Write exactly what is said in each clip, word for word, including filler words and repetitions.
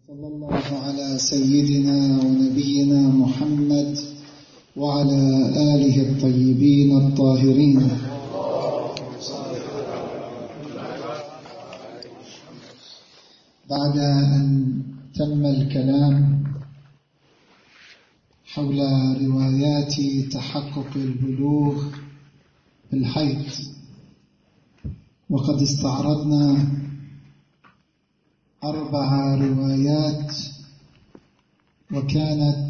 صلى الله على سيدنا ونبينا محمد وعلى آله الطيبين الطاهرين. بعد أن تم الكلام حول روايات تحقق البلوغ بالحيض، وقد استعرضنا أربع روايات وكانت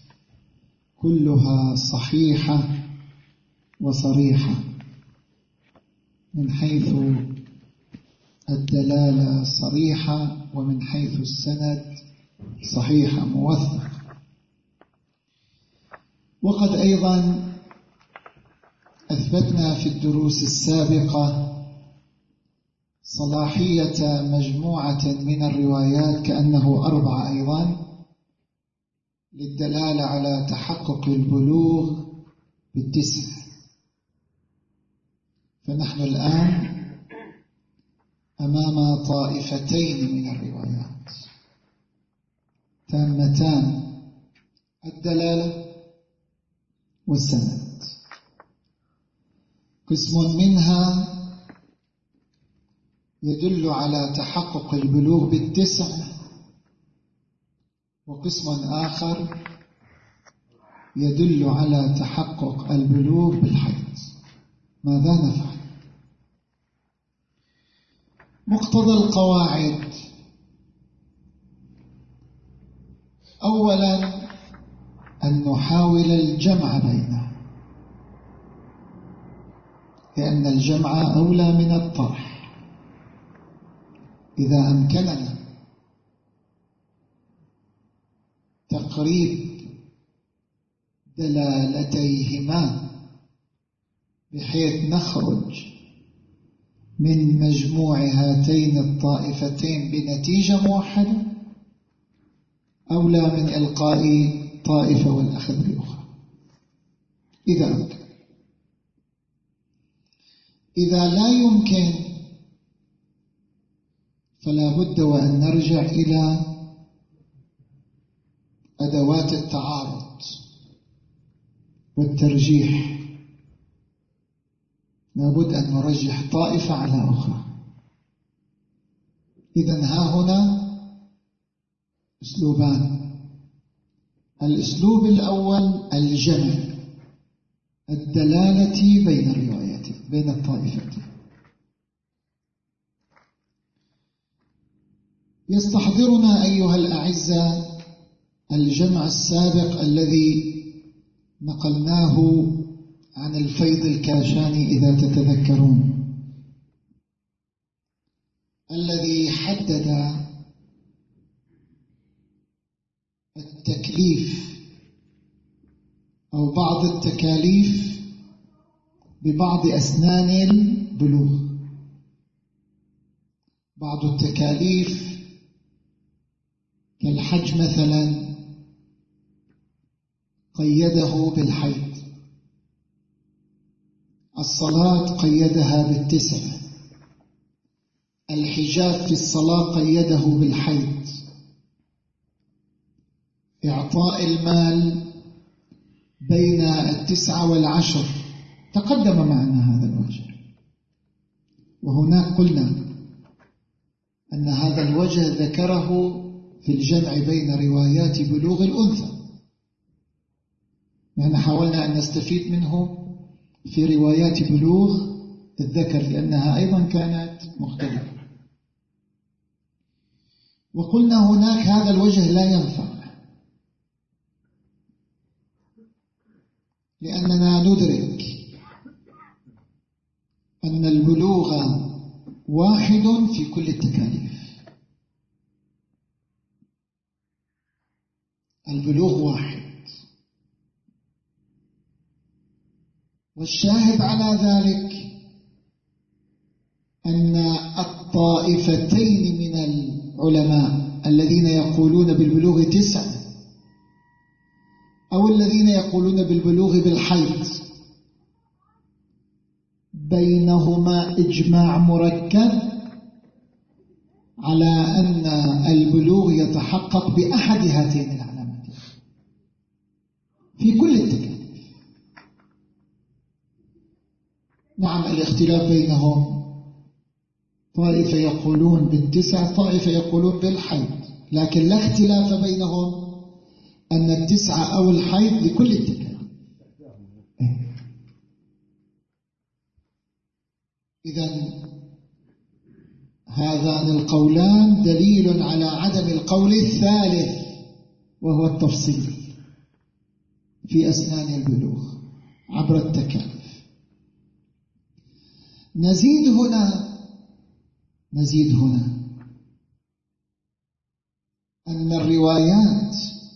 كلها صحيحة وصريحة من حيث الدلالة صريحة، ومن حيث السند صحيحة موثق. وقد أيضا أثبتنا في الدروس السابقة صلاحية مجموعة من الروايات كأنه أربعة أيضا للدلالة على تحقق البلوغ بالتسع. فنحن الآن أمام طائفتين من الروايات تامتان الدلالة والسند. قسم منها يدل على تحقق البلوغ بالتسع، وقسم آخر يدل على تحقق البلوغ بالحيض. ماذا نفعل؟ مقتضى القواعد: أولا أن نحاول الجمع بينه، لأن الجمع أولى من الطرح إذا أمكننا تقريب دلالتيهما بحيث نخرج من مجموع هاتين الطائفتين بنتيجة موحدة، أولى من إلقاء طائفة والأخذ بأخرى إذا أمكن. إذا لا يمكن فلا بد وأن نرجع إلى أدوات التعارض والترجيح. لا بد أن نرجح طائفة على أخرى. إذن ها هنا أسلوبان: الأسلوب الأول الجمع، الدلالة بين الروايات بين الطائفتين. يستحضرنا أيها الأعزاء الجمع السابق الذي نقلناه عن الفيض الكاشاني إذا تتذكرون، الذي حدد التكليف أو بعض التكاليف ببعض أسنان البلوغ. بعض التكاليف كالحج مثلا قيده بالحيض، الصلاة قيدها بالتسع، الحجاب في الصلاة قيده بالحيض، إعطاء المال بين التسعة والعشر تقدم معنا هذا الوجه. وهناك قلنا أن هذا الوجه ذكره في الجمع بين روايات بلوغ الأنثى، يعني حاولنا أن نستفيد منه في روايات بلوغ الذكر لأنها أيضا كانت مختلفة. وقلنا هناك هذا الوجه لا ينفع، لأننا ندرك أن البلوغ واحد في كل التكاليف. البلوغ واحد، والشاهد على ذلك أن الطائفتين من العلماء الذين يقولون بالبلوغ تسع أو الذين يقولون بالبلوغ بالحيض بينهما إجماع مركب على أن البلوغ يتحقق يتحقق بأحد هاتين العلامتين في كل التكاليف. نعم الاختلاف بينهم، طائفة يقولون بالتسع، طائفة يقولون بالحيض، لكن لا اختلاف بينهم أن التسعة أو الحيض لكل التكاليف. إذن هذان القولان دليل على عدم القول الثالث وهو التفصيل في أسنان البلوغ عبر التكاليف. نزيد هنا نزيد هنا أن الروايات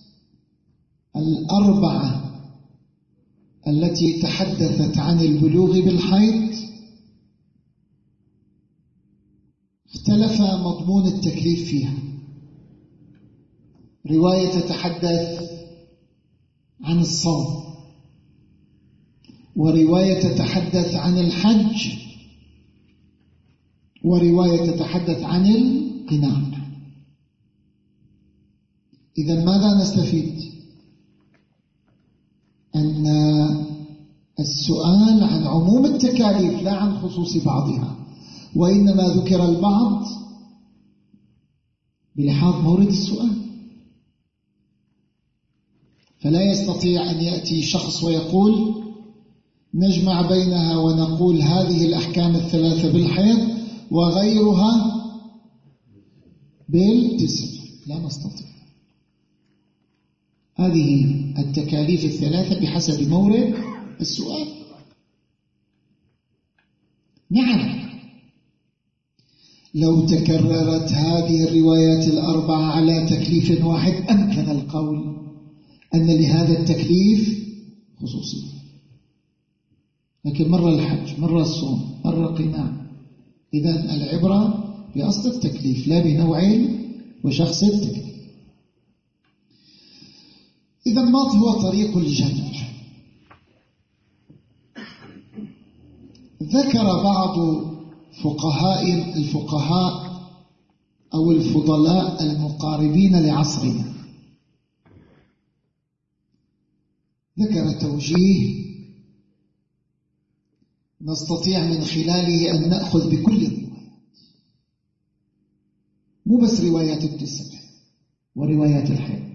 الأربعة التي تحدثت عن البلوغ بالحيض اختلف مضمون التكليف فيها. رواية تتحدث عن الصوم، ورواية تتحدث عن الحج، ورواية تتحدث عن القناع. إذن ماذا نستفيد؟ أن السؤال عن عموم التكاليف لا عن خصوص بعضها، وإنما ذكر البعض بلحاظ مورد السؤال. فلا يستطيع أن يأتي شخص ويقول نجمع بينها ونقول هذه الأحكام الثلاثة بالحيض وغيرها بالتسع، لا نستطيع. هذه التكاليف الثلاثة بحسب مورد السؤال. نعم لو تكررت هذه الروايات الأربعة على تكليف واحد أمكن القول أن لهذا التكليف خصوصية، لكن مرة الحج، مرة الصوم، مرة قناع. إذن العبرة بأصل التكليف لا بنوع وشخص التكليف. إذن ما هو طريق الجمع؟ ذكر بعض فقهاء الفقهاء أو الفضلاء المقاربين لعصرنا، ذكر توجيه نستطيع من خلاله أن نأخذ بكل الروايات، مو بس روايات التسع وروايات الحيض،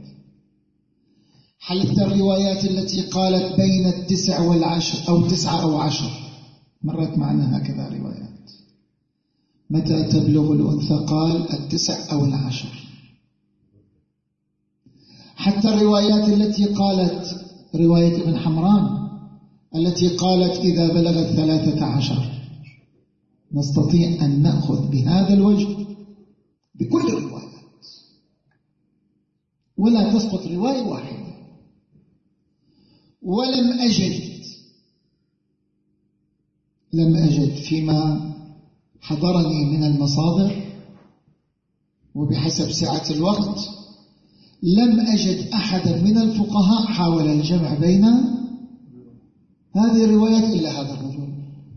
حتى الروايات التي قالت بين التسع والعشر أو تسعة أو عشر، مرت معنا هكذا روايات. متى تبلغ الأنثى؟ قال التسع أو العشر. حتى الروايات التي قالت، رواية ابن حمران التي قالت إذا بلغت ثلاثة عشر، نستطيع أن نأخذ بهذا الوجه بكل الروايات، ولا تسقط رواية واحدة. ولم أجد لم أجد فيما حضرني من المصادر، وبحسب سعة الوقت لم أجد أحدا من الفقهاء حاول الجمع بين هذه الروايات إلا هذا الرجل.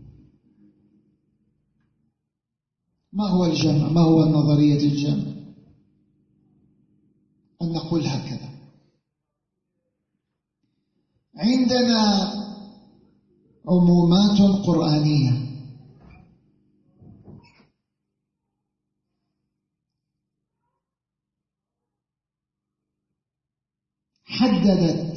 ما هو الجمع؟ ما هو نظرية الجمع؟ أن نقول هكذا: عندنا عمومات قرآنية حددت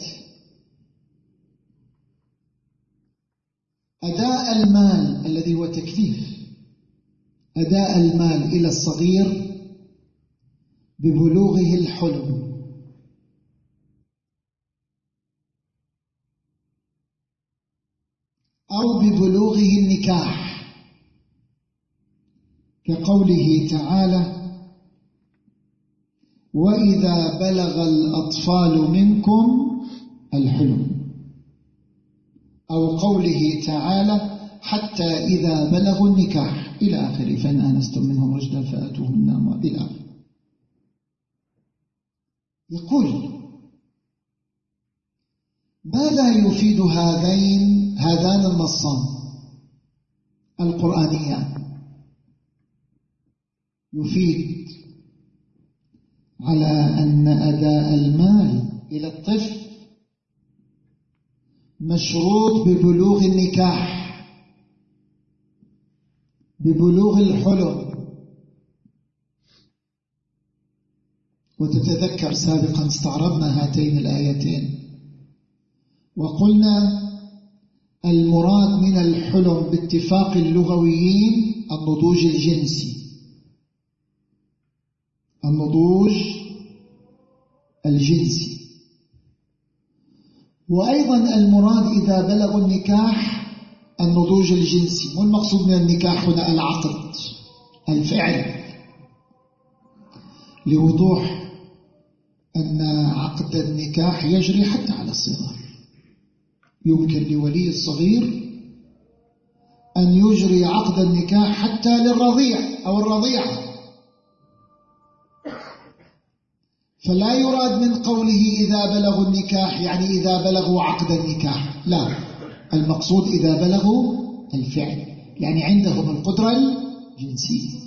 أداء المال الذي هو تكليف، أداء المال إلى الصغير ببلوغه الحلم، أو ببلوغه النكاح، كقوله تعالى: وإذا بلغ الأطفال منكم الحلم، أو قوله تعالى: حتى إذا بلغوا النكاح إلى آخره، فإن آنستم منهم رشدا فآتوهن أموالهن إلى آخره. يقول: ماذا يفيد هذين هذان النصان القرآنيان؟ يفيد على أن أداء المال إلى الطفل مشروط ببلوغ النكاح، ببلوغ الحلم. وتتذكر سابقا استعرضنا هاتين الآيتين وقلنا المراد من الحلم باتفاق اللغويين النضوج الجنسي، النضوج الجنسي. وأيضا المراد إذا بلغ النكاح النضوج الجنسي. والمقصود من النكاح هنا العقد، الفعل، لوضوح أن عقد النكاح يجري حتى على الصغار. يمكن لولي الصغير أن يجري عقد النكاح حتى للرضيع أو الرضيعة. فلا يراد من قوله إذا بلغوا النكاح يعني إذا بلغوا عقد النكاح، لا، المقصود إذا بلغوا الفعل، يعني عندهم القدرة الجنسية.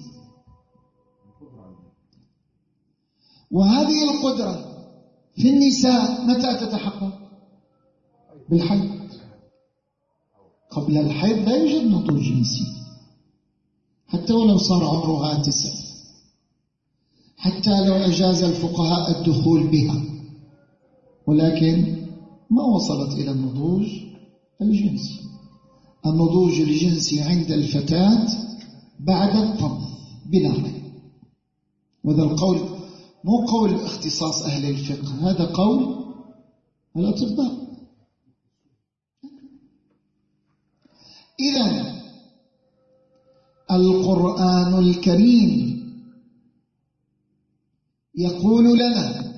وهذه القدرة في النساء متى تتحقق؟ بالحيض. قبل الحيض لا يوجد نضوج جنسي، حتى ولو صار عمرها تسع، حتى لو أجاز الفقهاء الدخول بها، ولكن ما وصلت إلى النضوج الجنسي. النضوج الجنسي عند الفتاة بعد الطمث بلا ريب. وهذا القول مو قول اختصاص أهل الفقه، هذا قول الأطباء. إذن القرآن الكريم يقول لنا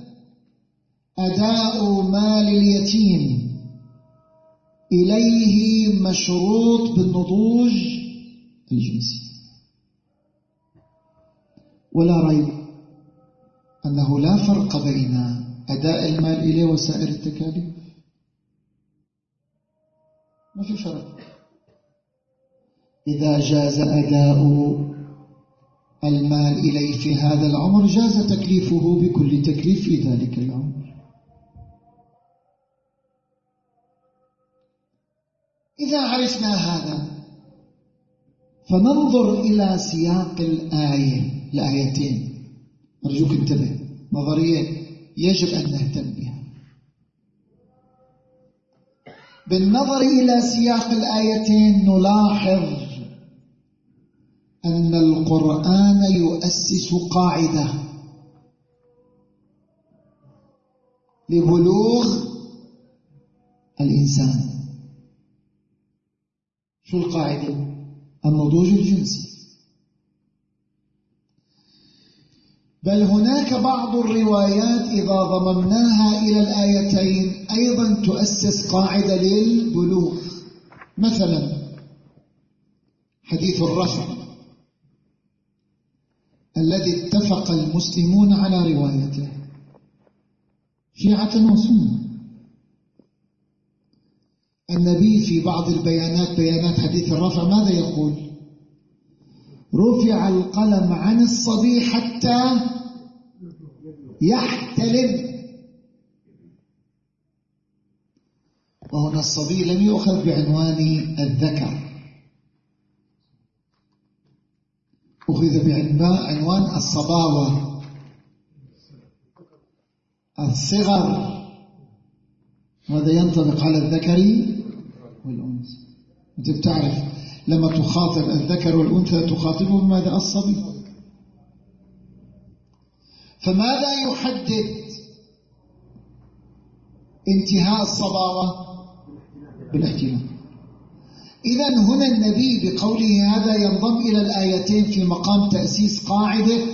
أداء مال اليتيم إليه مشروط بالنضوج الجنسي. ولا ريب أنه لا فرق بين أداء المال إليه وسائر التكاليف، ما في فرق. إذا جاز أداء المال إليه في هذا العمر جاز تكليفه بكل تكليف في ذلك العمر. إذا عرفنا هذا فننظر إلى سياق الآية، الآيتين. أرجوك انتبه، نظرية يجب أن نهتم بها. بالنظر إلى سياق الآيتين نلاحظ أن القرآن يؤسس قاعدة لبلوغ الإنسان. شو القاعدة؟ النضوج الجنسي. بل هناك بعض الروايات إذا ضممناها إلى الآيتين أيضا تؤسس قاعدة للبلوغ. مثلا حديث الرفع الذي اتفق المسلمون على روايته شيعة وسنة. النبي في بعض البيانات، بيانات حديث الرفع، ماذا يقول؟ رفع القلم عن الصبي حتى يحتلم. وهنا الصبي لم يؤخذ بعنوان الذكر، أخذ بعنوان الصباوة، الصغر. وهذا ينطبق على الذكر والأنثى. أنت بتعرف لما تخاطب الذكر والأنثى تخاطبه بماذا؟ الصبي. فماذا يحدد انتهاء الصباوة؟ بالاحتلام. إذن هنا النبي بقوله هذا ينضم إلى الآيتين في مقام تأسيس قاعدة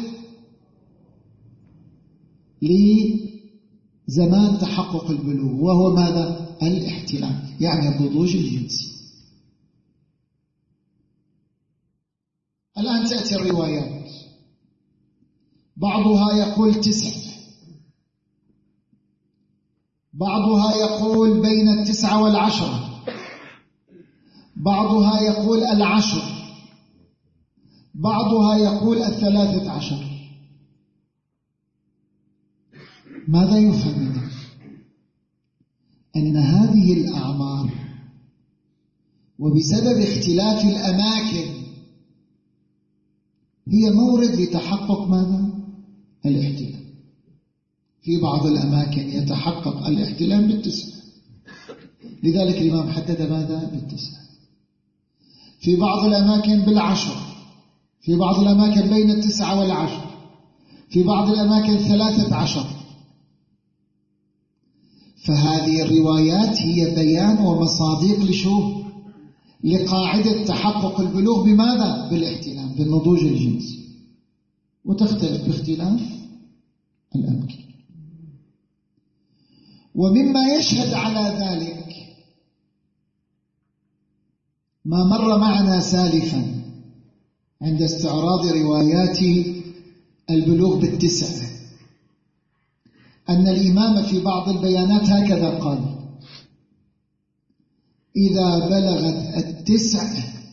لزمان تحقق البلوغ، وهو ماذا؟ الاحتلام، يعني النضوج الجنسي. الآن تأتي الروايات، بعضها يقول تسع، بعضها يقول بين التسعة والعشرة، بعضها يقول العشر، بعضها يقول الثلاثة عشر. ماذا يفهم منه؟ أن هذه الأعمار وبسبب اختلاف الأماكن هي مورد لتحقق ماذا؟ الاحتلام. في بعض الأماكن يتحقق الاحتلام بالتسعة، لذلك الإمام حدد ماذا؟ بالتسعة. في بعض الأماكن بالعشر، في بعض الأماكن بين التسعة والعشر، في بعض الأماكن ثلاثة عشر. فهذه الروايات هي بيان ومصادق لشو؟ لقاعدة تحقق البلوغ بماذا؟ بالاحتلام، بالنضوج الجنسي، وتختلف باختلاف الأماكن. ومما يشهد على ذلك ما مر معنا سالفا عند استعراض روايات البلوغ بالتسع، أن الإمام في بعض البيانات هكذا قال: إذا بلغت التسع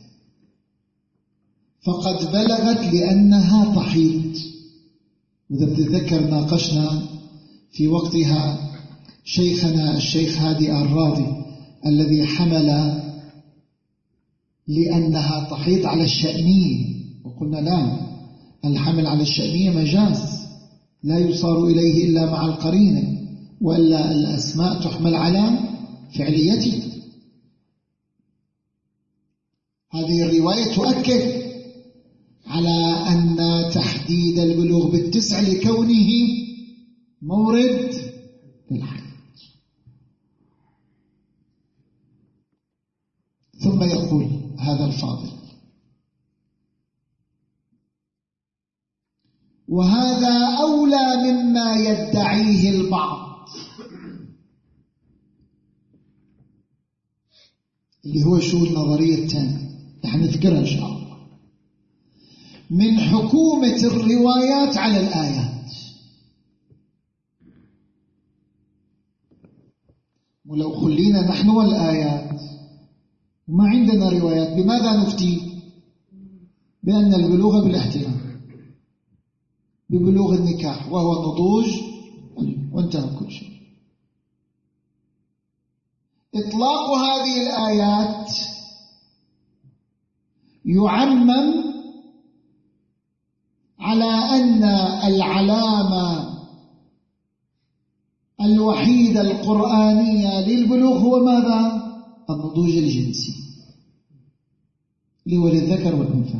فقد بلغت لأنها تحيض. وإذا بتذكر ناقشنا في وقتها شيخنا الشيخ هادي الراضي الذي حمل لأنها تحيض على الشأنية، وقلنا لا، الحمل على الشأنية مجاز لا يصار إليه إلا مع القرينة، وإلا الأسماء تحمل على فعليته. هذه الرواية تؤكد على أن تحديد البلوغ بالتسع لكونه مورد للحيض. ثم يقول هذا الفاضل: وهذا أولى مما يدعيه البعض، اللي هو شو النظرية الثانية نحن نذكرها إن شاء الله، من حكومة الروايات على الآيات. ولو خلينا نحن والآيات وما عندنا روايات، بماذا نفتي؟ بأن البلوغ بالاحتلام، ببلوغ النكاح وهو النضوج، وانتهى كل شيء. إطلاق هذه الآيات يعمم على أن العلامة الوحيدة القرآنية للبلوغ هو ماذا؟ النضوج الجنسي، اللي هو للذكر والأنثى.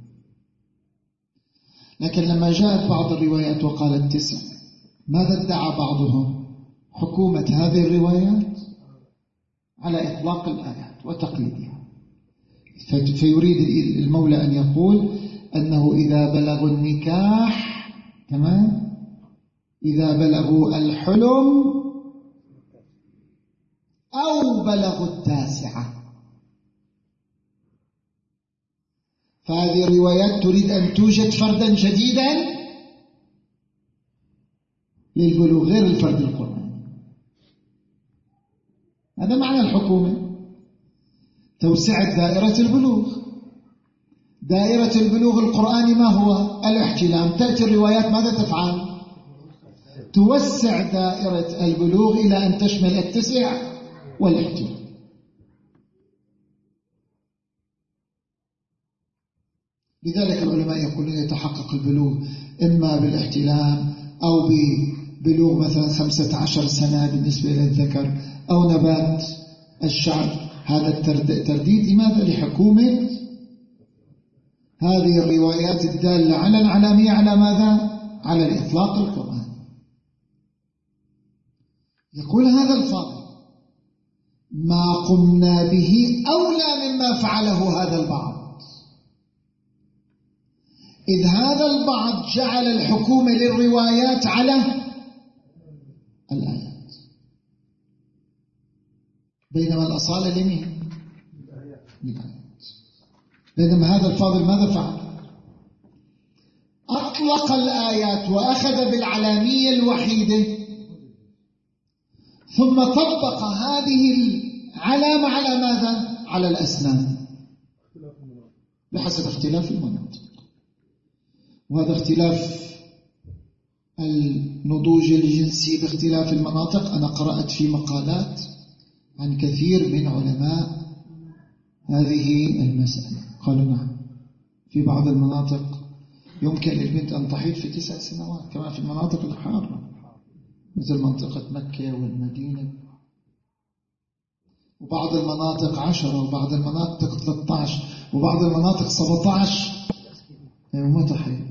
لكن لما جاءت بعض الروايات وقالت تسع، ماذا ادعى بعضهم؟ حكومة هذه الروايات على إطلاق الآيات وتقليدها. فيريد المولى أن يقول أنه إذا بلغوا النكاح، تمام، إذا بلغوا الحلم أو بلغوا التاسعة. فهذه الروايات تريد أن توجد فردا جديدا للبلوغ غير الفرد القرآني. هذا معنى الحكومة، توسعة دائرة البلوغ. دائرة البلوغ القرآني ما هو؟ الاحتلام. تأتي الروايات ماذا تفعل؟ توسع دائرة البلوغ إلى أن تشمل التسع والاحتلام. لذلك العلماء يقولون يتحقق البلوغ إما بالاحتلام أو ببلوغ مثلا خمسة عشر سنة بالنسبة للذكر، أو نبات الشعر. هذا الترديد لماذا؟ لحكومة هذه الروايات الدالة على العلامية على ماذا؟ على الإطلاق القرآني. يقول هذا الفاضل: ما قمنا به أولى مما فعله هذا البعض، إذ هذا البعض جعل الحكومة للروايات على الآيات، بينما الأصالة لمين؟ للآيات. بينما هذا الفاضل ماذا فعل؟ أطلق الآيات وأخذ بالعلامية الوحيدة، ثم طبق هذه العلامة على ماذا؟ على الأسنان بحسب اختلاف المناطق. وهذا اختلاف النضوج الجنسي باختلاف المناطق. أنا قرأت في مقالات عن كثير من علماء هذه المسألة، قالوا نعم في بعض المناطق يمكن للبنت أن تحيض في تسع سنوات كما في المناطق الحارة مثل منطقة مكة والمدينة، وبعض المناطق عشرة وبعض المناطق ثلاثة عشر وبعض المناطق سبعة عشر وما تحيض.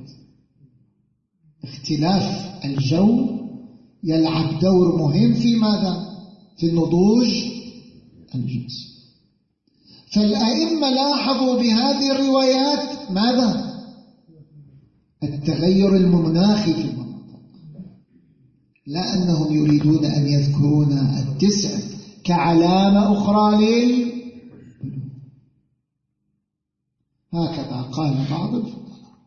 اختلاف الجو يلعب دور مهم في ماذا؟ في النضوج الجنسي. فالأئمة لاحظوا بهذه الروايات ماذا؟ التغير المناخي في المناطق، لا أنهم يريدون أن يذكرون التسع كعلامة أخرى لل هكذا قال بعض الفقهاء.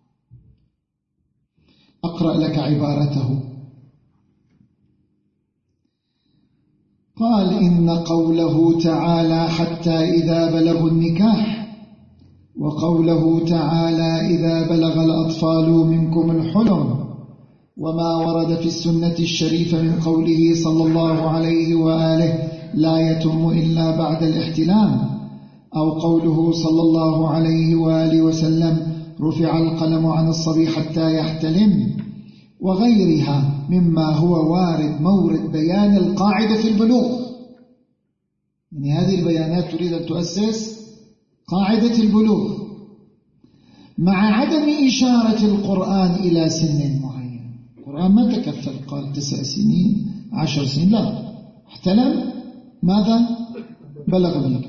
أقرأ لك عبارته. قال: إن قوله تعالى حتى إذا بلغوا النكاح، وقوله تعالى إذا بلغ الأطفال منكم الحلم، وما ورد في السنة الشريفة من قوله صلى الله عليه وآله لا يتم إلا بعد الاحتلام، أو قوله صلى الله عليه وآله وسلم رفع القلم عن الصبي حتى يحتلم، وغيرها مما هو وارد مورد بيان القاعدة في البلوغ. يعني هذه البيانات تريد أن تؤسس قاعدة البلوغ، مع عدم إشارة القرآن إلى سن معين. القرآن ما تكفل قال تسع سنين عشر سنين، لا، احتلم ماذا؟ بلغ منك.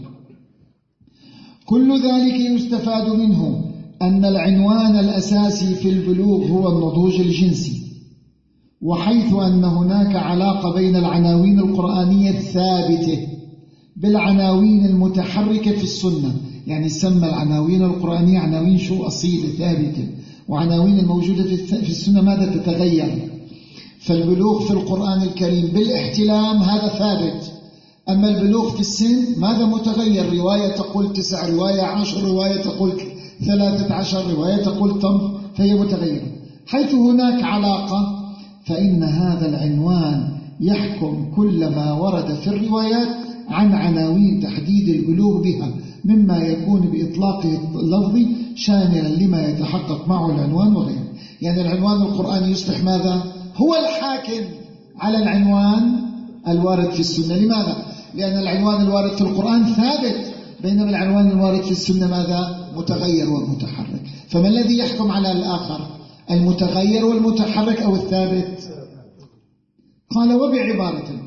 كل ذلك يستفاد منه أن العنوان الأساسي في البلوغ هو النضوج الجنسي، وحيث أن هناك علاقة بين العناوين القرآنية الثابتة بالعناوين المتحركة في السنة. يعني سمى العناوين القرآنية عناوين شو؟ أصيلة ثابتة، وعناوين الموجودة في السنة ماذا؟ تتغير. فالبلوغ في القرآن الكريم بالاحتلام هذا ثابت، أما البلوغ في السن ماذا؟ متغير. رواية تقول تسع، رواية عشر، رواية تقول ثلاثة عشر، رواية تقول طم، فهي متغيرة. حيث هناك علاقة فإن هذا العنوان يحكم كل ما ورد في الروايات عن عناوين تحديد البلوغ بها، مما يكون بإطلاقه اللفظي شاملا لما يتحقق معه العنوان وغيره. يعني العنوان القرآني يصبح ماذا؟ هو الحاكم على العنوان الوارد في السنة. لماذا؟ لأن العنوان الوارد في القرآن ثابت، بينما العنوان الوارد في السنة ماذا؟ متغير ومتحرك. فما الذي يحكم على الآخر؟ المتغير والمتحرك أو الثابت؟ قال: وبعبارة أخرى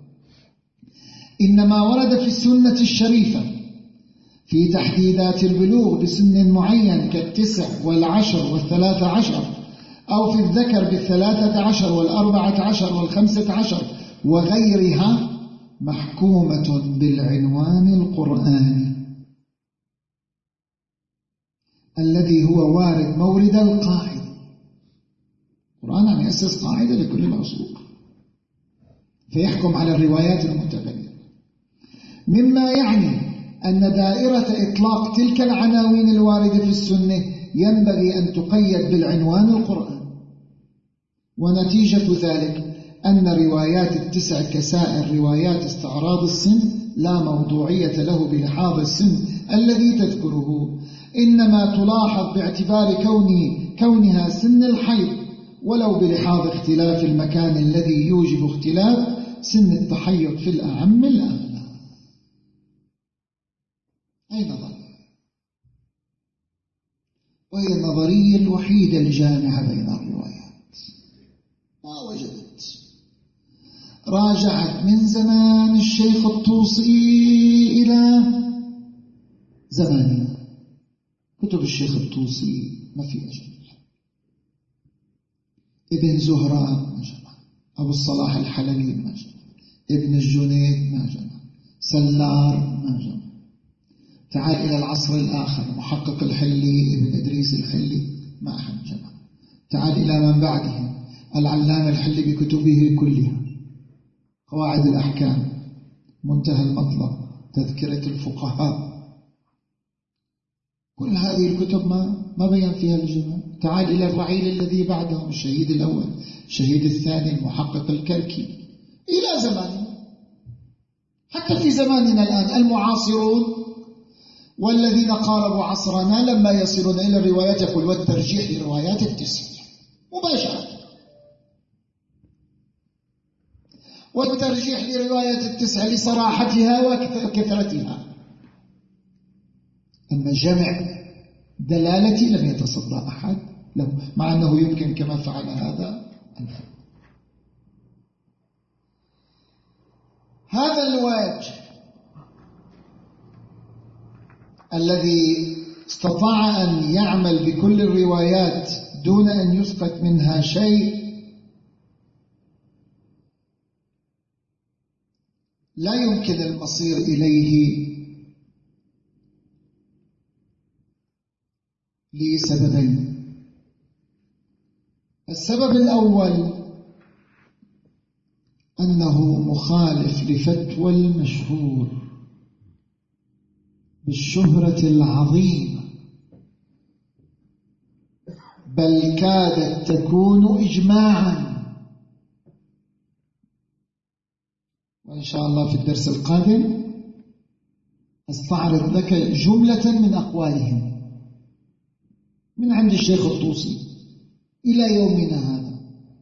إنما ورد في السنة الشريفة في تحديدات البلوغ بسن معين كالتسع والعشر والثلاثة عشر، أو في الذكر بالثلاثة عشر والأربعة عشر والخمسة عشر وغيرها، محكومة بالعنوان القرآني الذي هو وارد مورد القاعدة. القرآن عم يأسس قاعدة لكل العصور، فيحكم على الروايات المتغيرة، مما يعني أن دائرة إطلاق تلك العناوين الواردة في السنة ينبغي أن تقيد بالعنوان القرآن. ونتيجة ذلك أن روايات التسع كسائر روايات استعراض السن لا موضوعية له بلحاظ السن الذي تذكره، إنما تلاحظ باعتبار كوني كونها سن الحيض، ولو بلحاظ اختلاف المكان الذي يوجب اختلاف سن التحيض في الأعم الأغلى. أي نظرية؟ وهي النظرية الوحيدة الجامعة بين الروايات. ما وجدت. راجعت من زمان الشيخ الطوسي إلى زماننا، كتب الشيخ الطوسي ما في أجل، ابن زهراء ما جمع، أبو الصلاح الحلبي ما جمع، ابن الجنيد ما جمع، سلار ما جمع. تعال إلى العصر الآخر، محقق الحلي ابن إدريس الحلي ما أحد جمع. تعال إلى من بعده، العلامة الحلي بكتبه كلها، قواعد الأحكام، منتهى المطلب، تذكرة الفقهاء، كل هذه الكتب ما ما بين فيها الجمع. تعال إلى الرعيل الذي بعدهم، الشهيد الأول، الشهيد الثاني، المحقق الكركي، إلى زماننا. حتى في زماننا الآن المعاصرون والذين قاربوا عصرنا لما يصلون إلى الروايات يقول والترجيح لروايات التسع مباشرة، والترجيح لرواية التسع لصراحتها وكثرتها. أما جمع دلالتي لم يتصدى أحد له، مع أنه يمكن كما فعل هذا الفعل. هذا الوجه الذي استطاع أن يعمل بكل الروايات دون أن يسقط منها شيء لا يمكن المصير إليه لسببين. السبب الأول أنه مخالف لفتوى المشهور بالشهرة العظيمة، بل كادت تكون إجماعا. وإن شاء الله في الدرس القادم أستعرض لك جملة من أقوالهم من عند الشيخ الطوسي إلى يومنا هذا.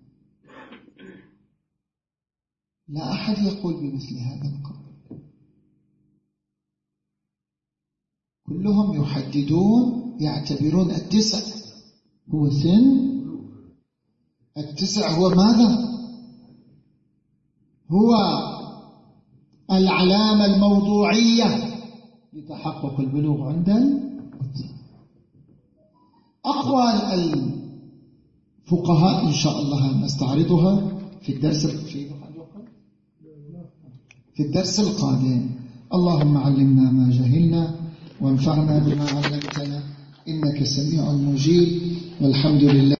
لا أحد يقول بمثل هذا القول، كلهم يحددون يعتبرون التسع هو سن، التسع هو ماذا؟ هو العلامة الموضوعية لتحقق البلوغ عند الأطفال. أقوال الفقهاء إن شاء الله نستعرضها في الدرس في الدرس القادم. اللهم علمنا ما جهلنا وانفعنا بما علمتنا إنك سميع مجيب، والحمد لله.